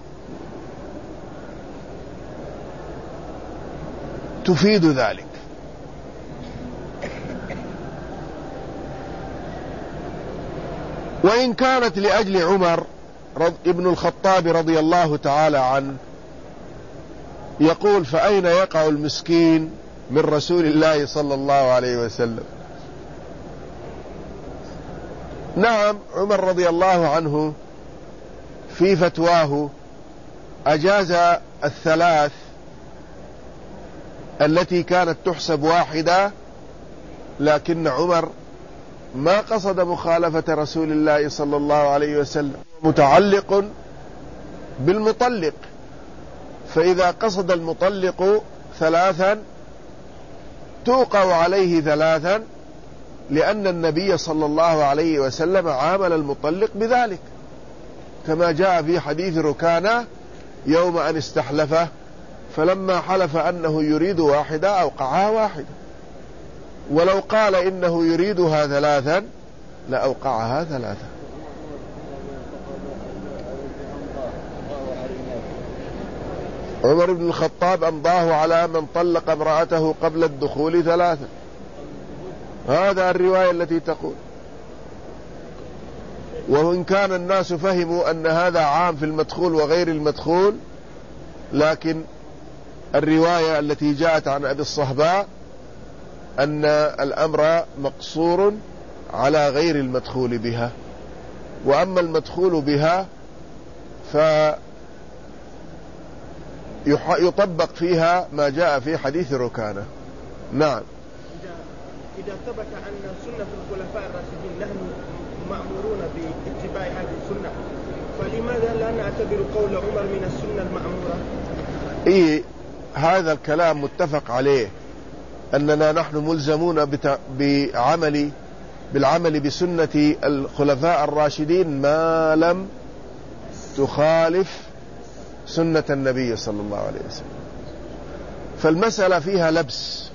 تفيد ذلك. وإن كانت لأجل عمر ابن الخطاب رضي الله تعالى عنه، يقول: فأين يقع المسكين من رسول الله صلى الله عليه وسلم؟ نعم، عمر رضي الله عنه في فتواه أجاز الثلاث التي كانت تحسب واحدة، لكن عمر ما قصد مخالفة رسول الله صلى الله عليه وسلم، متعلق بالمطلق، فإذا قصد المطلق ثلاثا توقع عليه ثلاثا، لأن النبي صلى الله عليه وسلم عامل المطلق بذلك، كما جاء في حديث ركانة يوم أن استحلفه، فلما حلف أنه يريد واحدة أوقعها واحدة، ولو قال إنه يريدها ثلاثا لأوقعها ثلاثا. عمر بن الخطاب أمضاه على من طلق امرأته قبل الدخول ثلاثا، هذا الرواية التي تقول. وإن كان الناس فهموا أن هذا عام في المدخول وغير المدخول، لكن الرواية التي جاءت عن أبي الصهباء أن الأمر مقصور على غير المدخول بها، وأما المدخول بها فيطبق فيها ما جاء في حديث ركانة. نعم. إذا ثبت أن سنة الخلفاء الراشدين نحن مأمورون باتباع هذه السنة، فلماذا لا نعتبر قول عمر من السنة المأمورة؟ إيه، هذا الكلام متفق عليه، أننا نحن ملزمون بعمل بالعمل بسنة الخلفاء الراشدين ما لم تخالف سنة النبي صلى الله عليه وسلم. فالمسألة فيها لبس،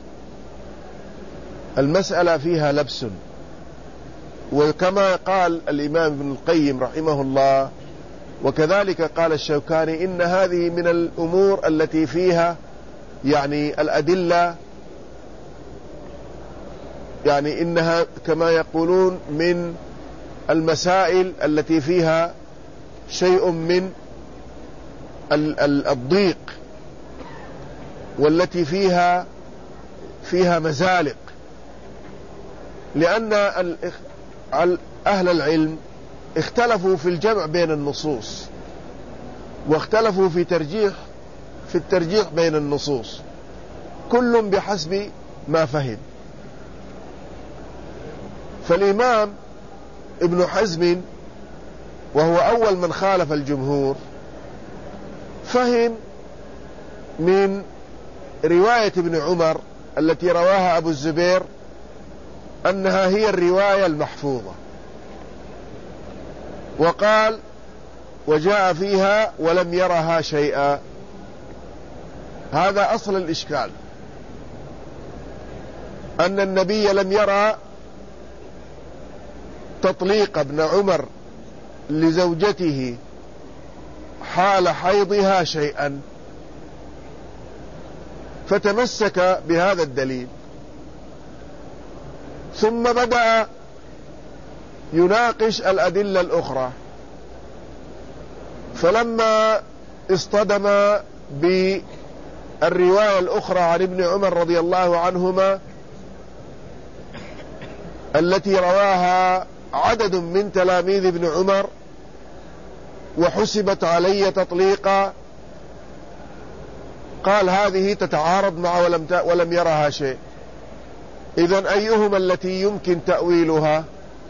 المسألة فيها لبس. وكما قال الإمام ابن القيم رحمه الله: وكذلك قال الشوكاني إن هذه من الأمور التي فيها يعني الأدلة، يعني إنها كما يقولون من المسائل التي فيها شيء من الضيق، والتي فيها فيها مزالق، لأن أهل العلم اختلفوا في الجمع بين النصوص، واختلفوا في ترجيح في الترجيح بين النصوص، كل بحسب ما فهم. فالإمام ابن حزم وهو أول من خالف الجمهور فهم من رواية ابن عمر التي رواها أبو الزبير أنها هي الرواية المحفوظة، وقال وجاء فيها ولم يرها شيئا. هذا أصل الإشكال، أن النبي لم يرى تطليق ابن عمر لزوجته حال حيضها شيئا، فتمسك بهذا الدليل، ثم بدأ يناقش الأدلة الأخرى، فلما اصطدم بالرواية الأخرى عن ابن عمر رضي الله عنهما التي رواها عدد من تلاميذ ابن عمر وحسبت علي تطليقا، قال هذه تتعارض مع ولم, ولم يرها شيء، إذن أيهما التي يمكن تأويلها؟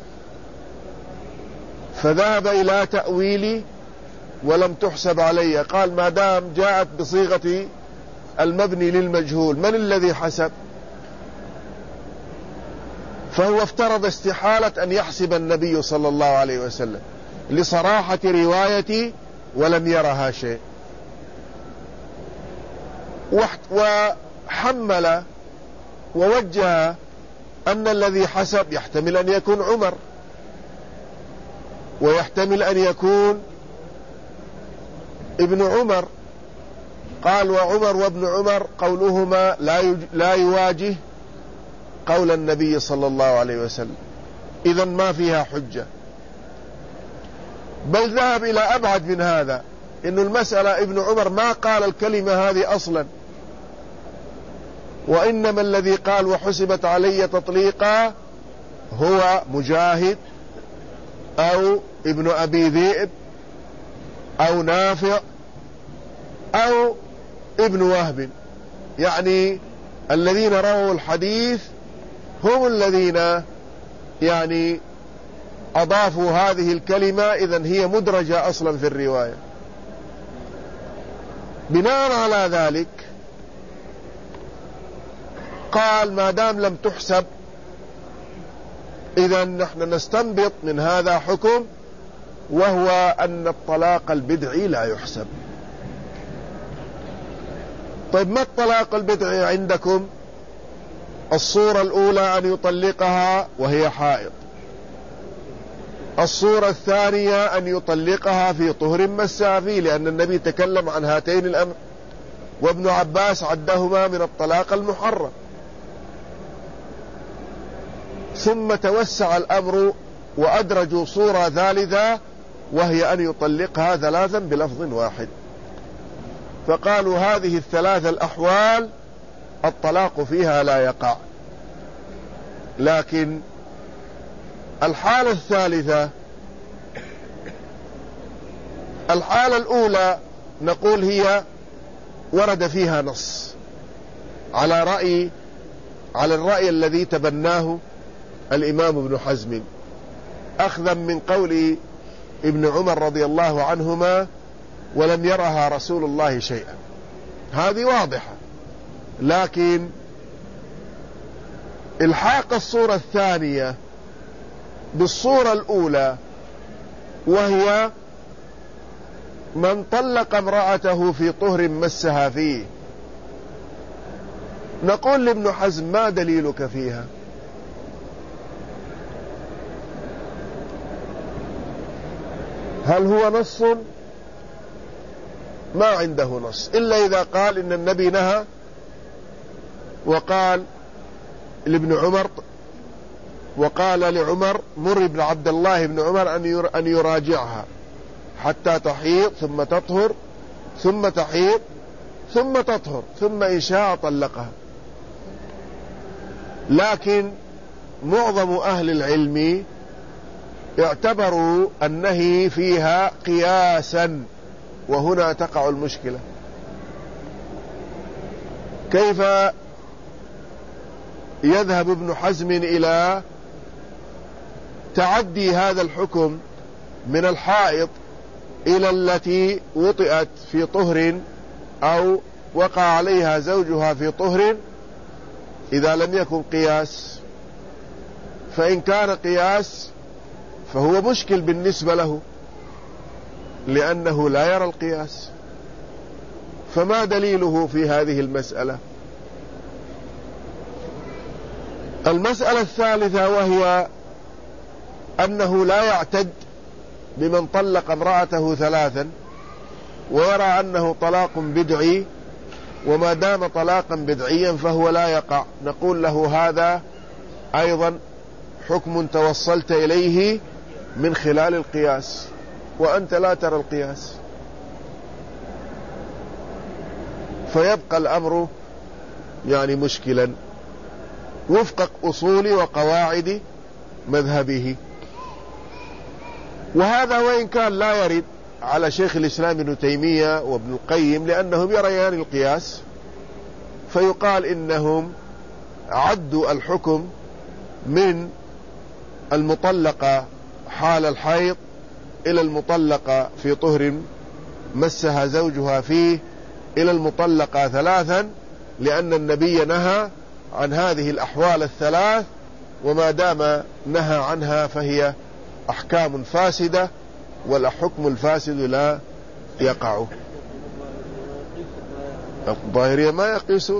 فذهب إلى تأويل ولم تحسب علي، قال ما دام جاءت بصيغة المبني للمجهول من الذي حسب؟ فهو افترض استحالة أن يحسب النبي صلى الله عليه وسلم لصراحة روايتي ولم يرها شيء، وحمل ووجه أن الذي حسب يحتمل أن يكون عمر، ويحتمل أن يكون ابن عمر، قال وعمر وابن عمر قولهما لا لا يواجه قول النبي صلى الله عليه وسلم، إذن ما فيها حجة. بل ذهب إلى أبعد من هذا، إن المسألة ابن عمر ما قال الكلمة هذه أصلا، وإنما الذي قال وحسبت علي تطليقا هو مجاهد أو ابن أبي ذئب أو نافع أو ابن وهب، يعني الذين رووا الحديث هم الذين يعني أضافوا هذه الكلمة، إذن هي مدرجة أصلا في الرواية. بناء على ذلك قال ما دام لم تحسب إذن نحن نستنبط من هذا حكم، وهو أن الطلاق البدعي لا يحسب. طيب ما الطلاق البدعي عندكم؟ الصورة الأولى أن يطلقها وهي حائض، الصورة الثانية أن يطلقها في طهر مسها فيه، لأن النبي تكلم عن هاتين الأمر، وابن عباس عدهما من الطلاق المحرم. ثم توسع الأمر وأدرجوا صورة ثالثة وهي أن يطلقها ثلاثا بلفظ واحد، فقالوا هذه الثلاث الأحوال الطلاق فيها لا يقع. لكن الحالة الثالثة، الحالة الأولى نقول هي ورد فيها نص على رأي على الرأي الذي تبناه الإمام ابن حزم، أخذا من قول ابن عمر رضي الله عنهما ولم يرها رسول الله شيئا، هذه واضحة. لكن الحاق الصورة الثانية بالصورة الأولى، وهي من طلق امرأته في طهر مسها فيه، نقول لابن حزم ما دليلك فيها؟ هل هو نص ما عنده نص إلا إذا قال إن النبي نهى وقال لابن عمر وقال لعمر مر ابن عبد الله بن عمر أن يراجعها حتى تحيض ثم تطهر ثم تحيض ثم تطهر ثم إن شاء طلقها. لكن معظم أهل العلم اعتبروا النهي فيها قياسا، وهنا تقع المشكلة. كيف يذهب ابن حزم إلى تعدي هذا الحكم من الحائض إلى التي وطئت في طهر أو وقع عليها زوجها في طهر إذا لم يكن قياس؟ فإن كان قياس فهو مشكل بالنسبة له لأنه لا يرى القياس. فما دليله في هذه المسألة؟ المسألة الثالثة وهي أنه لا يعتد بمن طلق امرأته ثلاثا ويرى أنه طلاق بدعي، وما دام طلاقا بدعيا فهو لا يقع. نقول له هذا أيضا حكم توصلت إليه من خلال القياس، وأنت لا ترى القياس، فيبقى الأمر يعني مشكلا وفق أصول وقواعد مذهبه. وهذا وإن كان لا يرد على شيخ الإسلام ابن تيمية وابن القيم لأنهم يريان القياس، فيقال إنهم عدوا الحكم من المطلقة حال الحيض إلى المطلقة في طهر مسها زوجها فيه إلى المطلقة ثلاثا، لأن النبي نهى عن هذه الأحوال الثلاث، وما دام نهى عنها فهي أحكام فاسدة، والحكم الفاسد لا يقع. الظاهرية ما يقيسون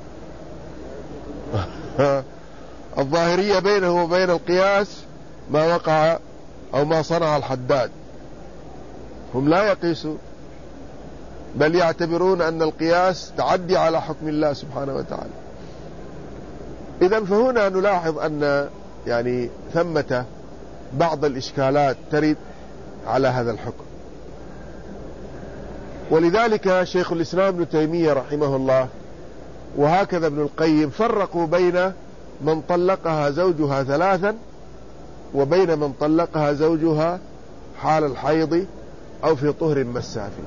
الظاهرية بينه وبين القياس ما وقع أو ما صنع الحداد، هم لا يقيسون بل يعتبرون أن القياس تعدي على حكم الله سبحانه وتعالى. إذن فهنا نلاحظ أن يعني ثمة بعض الإشكالات ترد على هذا الحكم. ولذلك شيخ الإسلام ابن تيمية رحمه الله وهكذا ابن القيم فرقوا بين من طلقها زوجها ثلاثا وبين من طلقها زوجها حال الحيض أو في طهر مسها فيه،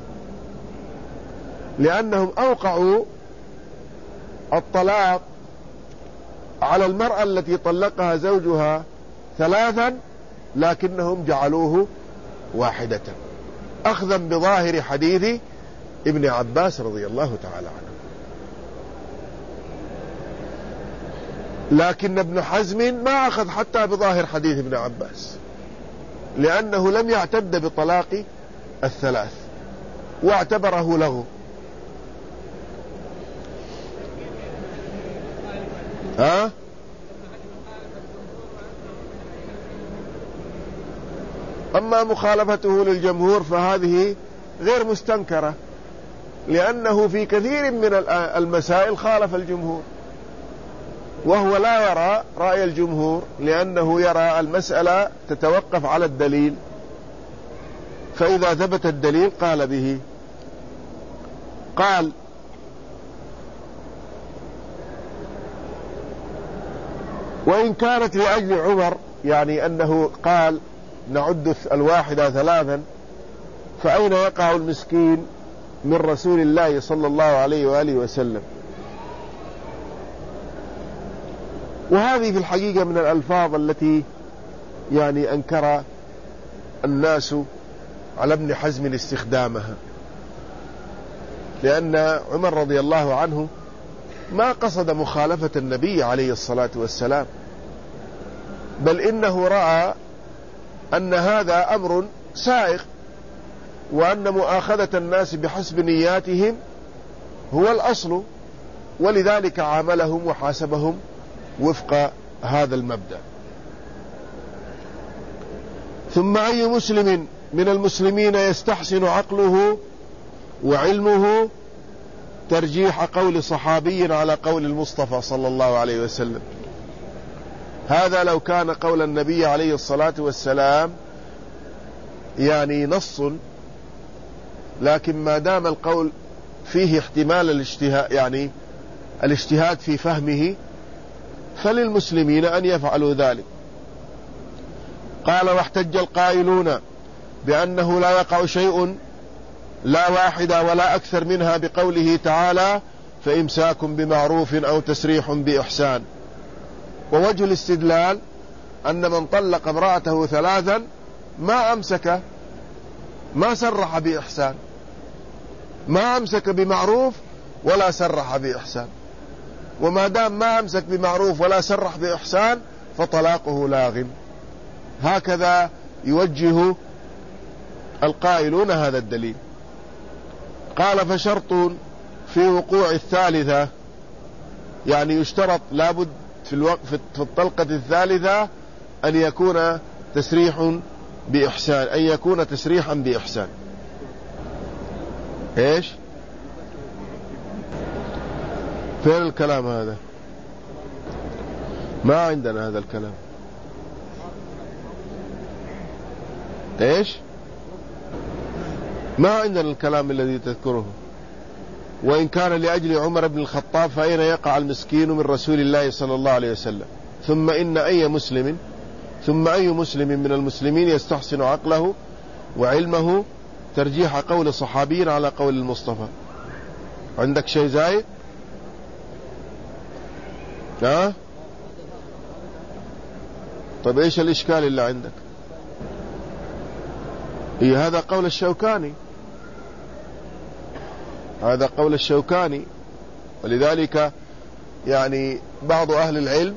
لأنهم أوقعوا الطلاق على المرأة التي طلقها زوجها ثلاثا لكنهم جعلوه واحدة أخذا بظاهر حديث ابن عباس رضي الله تعالى عنه. لكن ابن حزم ما أخذ حتى بظاهر حديث ابن عباس، لأنه لم يعتد بطلاق الثلاث واعتبره لغو. ها؟ أما مخالفته للجمهور فهذه غير مستنكرة، لأنه في كثير من المسائل خالف الجمهور، وهو لا يرى رأي الجمهور لأنه يرى المسألة تتوقف على الدليل، فإذا ثبت الدليل قال به. قال وإن كانت لأجل عمر، يعني أنه قال نعد الواحدة ثلاثا، فأين يقع المسكين من رسول الله صلى الله عليه وآله وسلم؟ وهذه في الحقيقة من الألفاظ التي يعني أنكر الناس على ابن حزم استخدامها، لأن عمر رضي الله عنه ما قصد مخالفة النبي عليه الصلاة والسلام، بل إنه رأى أن هذا أمر سائغ، وأن مؤاخذة الناس بحسب نياتهم هو الأصل، ولذلك عاملهم وحاسبهم وفق هذا المبدأ. ثم أي مسلم من المسلمين يستحسن عقله وعلمه ترجيح قول صحابي على قول المصطفى صلى الله عليه وسلم. هذا لو كان قول النبي عليه الصلاة والسلام يعني نص، لكن ما دام القول فيه احتمال الاجتهاد يعني الاجتهاد في فهمه فللمسلمين أن يفعلوا ذلك. قال: واحتج القائلون بأنه لا يقع شيء لا واحدة ولا أكثر منها بقوله تعالى: فإمساك بمعروف أو تسريح بإحسان. ووجه الاستدلال أن من طلق امرأته ثلاثا ما أمسك، ما سرح بإحسان، ما أمسك بمعروف ولا سرح بإحسان، وما دام ما أمسك بمعروف ولا سرح بإحسان فطلاقه لاغ. هكذا يوجه القائلون هذا الدليل. قال: فشرط في وقوع الثالثة، يعني يشترط لابد في الوقت في الطلقة الثالثة أن يكون تسريح بإحسان، أن يكون تسريحا بإحسان. إيش؟ فين الكلام هذا؟ ما عندنا هذا الكلام. إيش؟ ما عندنا الكلام الذي تذكره. وإن كان لأجل عمر بن الخطاب فأين يقع المسكين من رسول الله صلى الله عليه وسلم؟ ثم إن أي مسلم ثم أي مسلم من المسلمين يستحسن عقله وعلمه ترجيح قول صحابي على قول المصطفى. عندك شيء زايد؟ ها؟ طيب إيش الإشكال اللي عندك؟ إيه هذا قول الشوكاني، هذا قول الشوكاني. ولذلك يعني بعض أهل العلم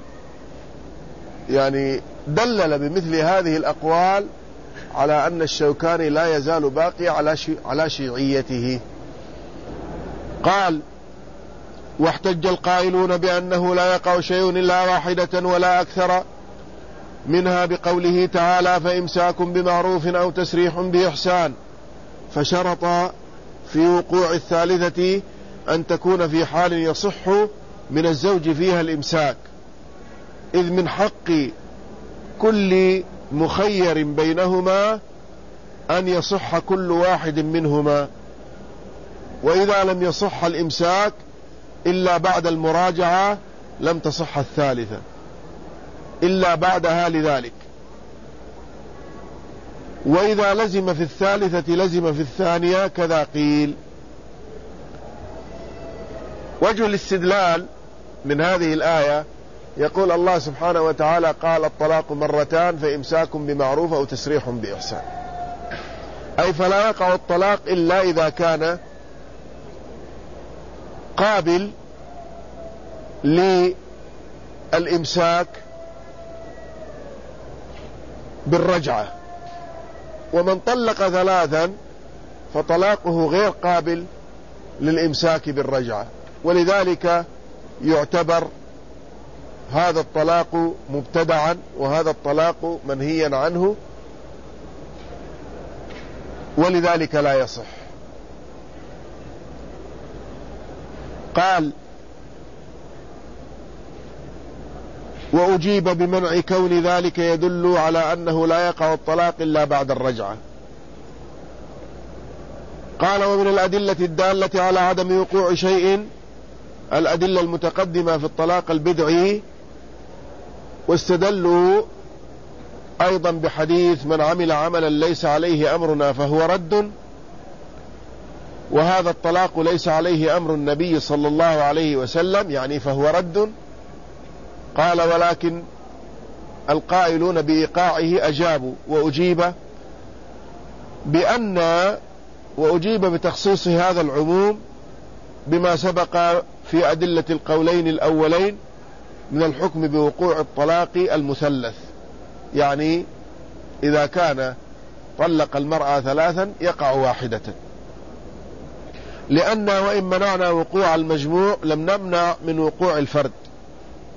يعني دلل بمثل هذه الأقوال على أن الشوكاني لا يزال باقي على على شيعيته. قال: واحتج القائلون بأنه لا يقع شيء إلا واحدة ولا أكثر منها بقوله تعالى: فإمساك بمعروف أو تسريح بإحسان. فشرط في وقوع الثالثة أن تكون في حال يصح من الزوج فيها الإمساك، إذ من حق كل مخير بينهما أن يصح كل واحد منهما. وإذا لم يصح الإمساك إلا بعد المراجعة لم تصح الثالثة إلا بعدها لذلك. وإذا لزم في الثالثة لزم في الثانية، كذا قيل. وجه الاستدلال من هذه الآية يقول الله سبحانه وتعالى: قال: الطلاق مرتان فإمساك بمعروف أو تسريح بإحسان. أي فلا يقع الطلاق إلا إذا كان قابل للإمساك بالرجعة. ومن طلق ثلاثا فطلاقه غير قابل للإمساك بالرجعة، ولذلك يعتبر هذا الطلاق مبتدعا وهذا الطلاق منهيا عنه، ولذلك لا يصح. قال: وأجيب بمنع كون ذلك يدل على أنه لا يقع الطلاق إلا بعد الرجعة. قال: ومن الأدلة الدالة على عدم وقوع شيء الأدلة المتقدمة في الطلاق البدعي، واستدلوا أيضا بحديث: من عمل عملا ليس عليه أمرنا فهو رد. وهذا الطلاق ليس عليه أمر النبي صلى الله عليه وسلم، يعني فهو رد. قال: ولكن القائلون بإيقاعه أجابوا وأجيب بأن وأجيب بتخصيص هذا العموم بما سبق في أدلة القولين الأولين من الحكم بوقوع الطلاق المثلث، يعني إذا كان طلق المرأة ثلاثا يقع واحدة، لأن وإن منعنا وقوع المجموع لم نمنع من وقوع الفرد.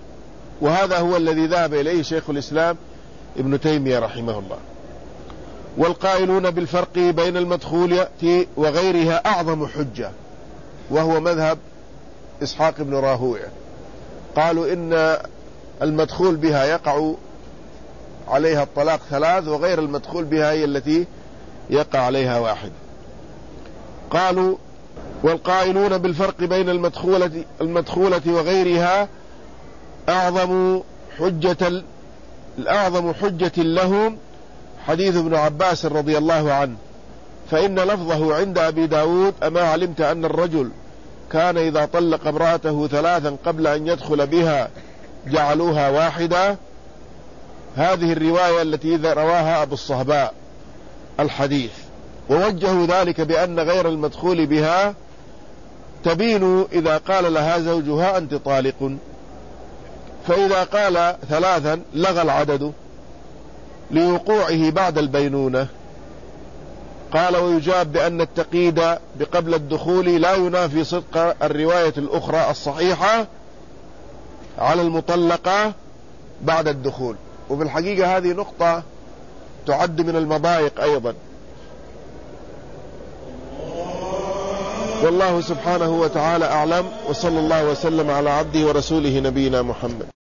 وهذا هو الذي ذهب إليه شيخ الإسلام ابن تيمية رحمه الله. والقائلون بالفرق بين المدخول وغيرها أعظم حجة، وهو مذهب إسحاق بن راهويه. قالوا إن المدخول بها يقع عليها الطلاق ثلاث، وغير المدخول بها هي التي يقع عليها واحد. قالوا والقائلون بالفرق بين المدخولة, المدخولة وغيرها أعظم حجة الأعظم حجة لهم حديث ابن عباس رضي الله عنه، فإن لفظه عند أبي داود: أما علمت أن الرجل كان إذا طلق امرأته ثلاثا قبل أن يدخل بها جعلوها واحدة. هذه الرواية التي رواها أبو الصهباء الحديث، ووجهوا ذلك بأن غير المدخول بها تبين إذا قال لها زوجها أنت طالق، فإذا قال ثلاثا لغى العدد لوقوعه بعد البينونة. قال ويجاب بأن التقييد بقبل الدخول لا ينافي صدق الرواية الأخرى الصحيحة على المطلقة بعد الدخول. وبالحقيقة هذه نقطة تعد من المضايق أيضا. والله سبحانه وتعالى أعلم، وصلى الله وسلم على عبده ورسوله نبينا محمد.